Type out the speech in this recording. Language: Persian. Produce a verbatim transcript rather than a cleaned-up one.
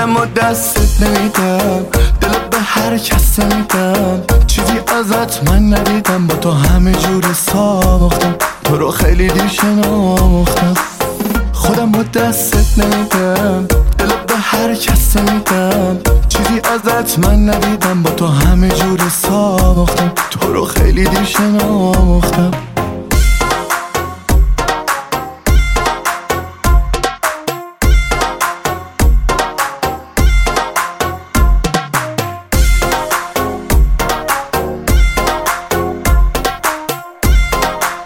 خودم رو دستت نمیدم، دلت به هر کس نمیدم، چیزی ازت من ندیدم، با تو همه جور ساختم، تو رو خیلی دیر شناختم. خودم رو دستت نمیدم، دلت به هر کس نمیدم، چیزی ازت من ندیدم، با تو همه جور ساختم، تو رو خیلی دیر شناختم.